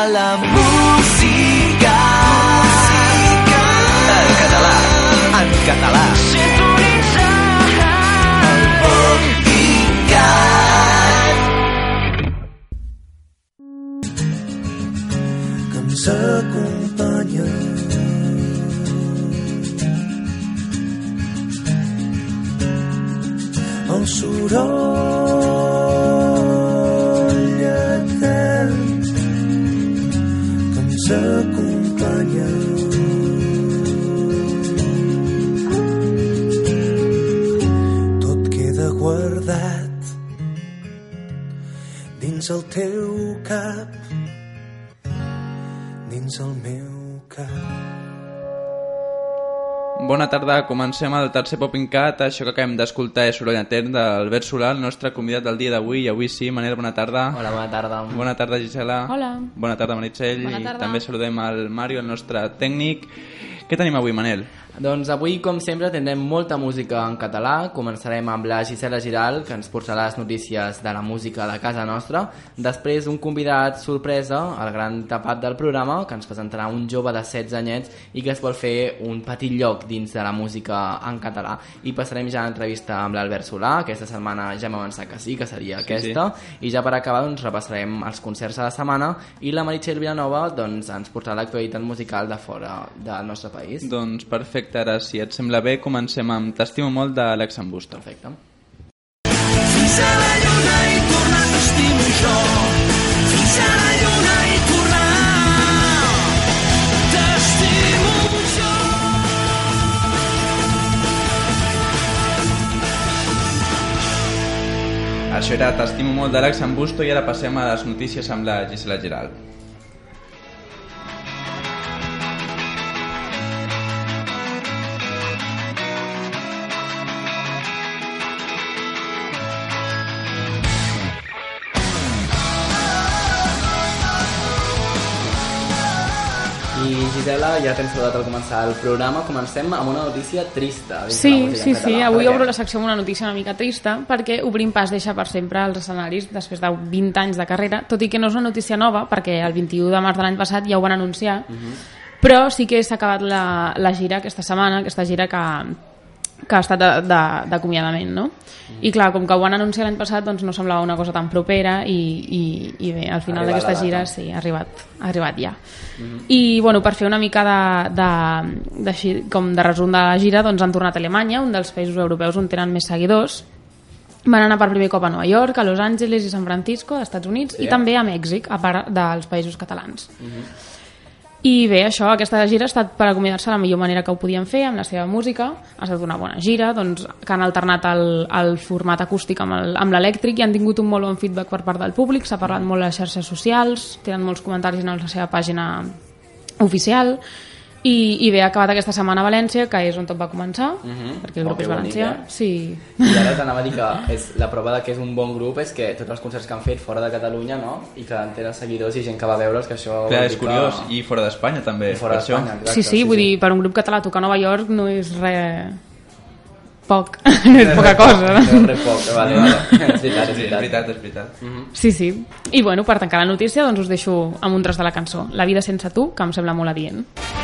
la música. En català, en català. Sintonitzar el Boticat. Que ens acompanya el soroll etern que ens acompanya. Tot queda guardat dins el teu cap, dins el meu cap. Bona tarda, comencem el tercer Popincat. Això que acabem d'escoltar és Soroll Etern d'Albert Solà, el nostre convidat del dia d'avui. I avui sí, Manel, bona tarda. Hola, bona tarda. Bona tarda, Gisela. Hola. Bona tarda, Meritxell. Bona tarda. I també saludem al Mario, el nostre tècnic. Què tenim avui, Manel? Doncs avui, com sempre, tindrem molta música en català. Començarem amb la Gisela Giral, que ens portarà les notícies de la música de casa nostra. Després, un convidat sorpresa, el gran tapat del programa, que ens presentarà un jove de 16 anyets i que es vol fer un petit lloc dins de la música en català. I passarem ja a l'entrevista amb l'Albert Solà. Aquesta setmana ja hem avançat que sí, que seria aquesta. I ja per acabar, doncs, repassarem els concerts de la setmana i la Meritxell Vilanova doncs, ens portarà l'actualitat musical de fora del nostre país. Doncs perfecte. Ara, si et sembla bé, comencem amb T'estimo molt d'Àlex Ambusto. Perfecte. Fins a la lluna i tornar, t'estimo jo. Fins a la lluna i tornar, t'estimo jo. Això era T'estimo molt d'Àlex Ambusto i ara passem a les notícies amb la Gisela Giral. I Gisela, ja t'hem saludat al començar el programa. Comencem amb una notícia trista. Sí. Avui obro la secció amb una notícia una mica trista perquè Obrim Pas deixa per sempre els escenaris després de 20 anys de carrera, tot i que no és una notícia nova perquè el 21 de març de l'any passat ja ho van anunciar, però sí que s'ha acabat la gira aquesta setmana, aquesta gira que ha estat d'acomiadament, no? I clar, com que ho van anunciar l'any passat, doncs no semblava una cosa tan propera i bé, al final d'aquesta gira sí, ha arribat ja. I bueno, per fer una mica com de resum de la gira, doncs han tornat a Alemanya, un dels països europeus on tenen més seguidors. Van anar per primer cop a Nova York, a Los Angeles i San Francisco, als Estats Units, i també a Mèxic, a part dels països catalans. I bé, aquesta gira ha estat per acomiadar-se de la millor manera que ho podien fer amb la seva música. Ha estat una bona gira, doncs, que han alternat el format acústic amb l'elèctric i han tingut un molt bon feedback per part del públic. S'ha parlat molt a les xarxes socials, tenen molts comentaris en la seva pàgina oficial. I bé, ha acabat aquesta setmana a València, que és on tot va començar, perquè el grup és valencià. Sí. I ara t'anava a dir que la prova que és un bon grup és que tots els concerts que han fet fora de Catalunya, no? I que tenen seguidors i gent que va veure'ls, que això... Clar, és curiós. I fora d'Espanya també. I fora d'Espanya, exacte. Sí, vull dir, per un grup català tocar a Nova York no és res... poc, no és poca cosa. No és res poc, vale. És veritat. Sí. I bueno, per tancar la notícia, doncs us deixo amb un tros de la cançó La vida sense tu, que em sembla molt adient.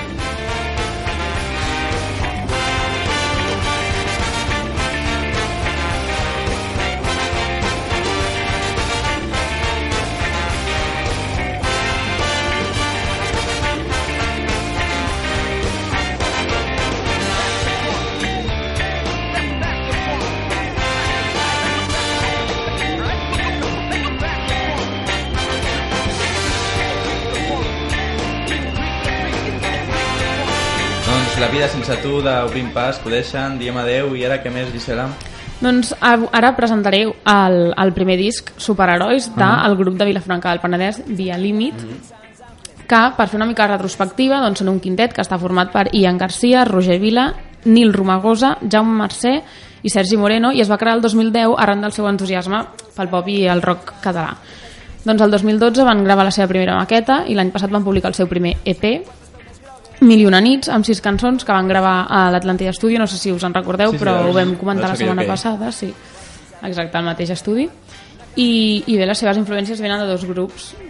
La vida sense tu d'Obrim Pas, que ho deixen, diem adeu. I ara què més, Gisela? Doncs ara presentaré el primer disc, Superherois, del grup de Vilafranca del Penedès, Via Límit, que per fer una mica retrospectiva doncs són un quintet que està format per Ian Garcia, Roger Vila, Nil Romagosa, Jaume Mercè i Sergi Moreno, i es va crear el 2010 arran del seu entusiasme pel pop i el rock català. Doncs el 2012 van gravar la seva primera maqueta i l'any passat van publicar el seu primer EP, Mil i una nits, amb 6 cançons que van gravar a l'Atlàntida Studio, no sé si us en recordeu, però ho vam comentar la setmana passada, sí, exacte, al mateix estudi. I bé, les seves influències venen de dos grups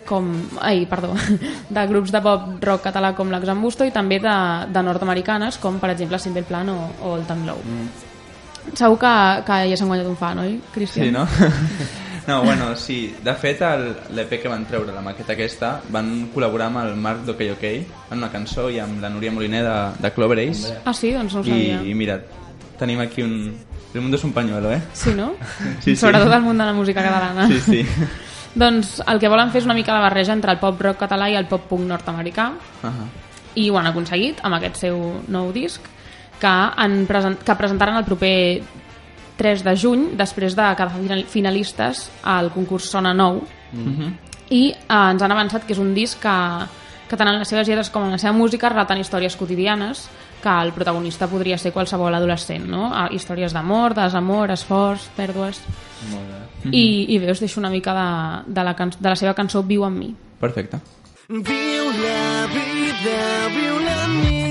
de grups de pop rock català com l'Axambusto i també de nord-americanes com per exemple Simple Plan o Old and Low. Segur que ja s'han guanyat un fan, oi, Cristian? Sí, no? No, bueno, sí. De fet, l'EP que van treure, la maqueta aquesta, van col·laborar amb el Marc d'Ok OK en una cançó i amb la Núria Moliner de Clover Ace. Ah, sí? Doncs no ho sabia. I mira, tenim aquí el mundo es un pañuelo, eh? Sí, no? Sí, Sobretot el món de la música catalana. Sí, sí. Doncs el que volen fer és una mica de barreja entre el pop rock català i el pop punk nord-americà. I ho han aconseguit amb aquest seu nou disc que presentaran el proper 3 de juny, després de quedar finalistes al concurs Sona Nou. I ens han avançat que és un disc que tant en les seves lletres com en la seva música relaten històries quotidianes, que el protagonista podria ser qualsevol adolescent, no? Històries d'amor, desamor, esforç, pèrdues. Molt bé. I bé, us deixo una mica de la seva cançó Viu amb mi. Perfecte. Viu la vida, viu la nit.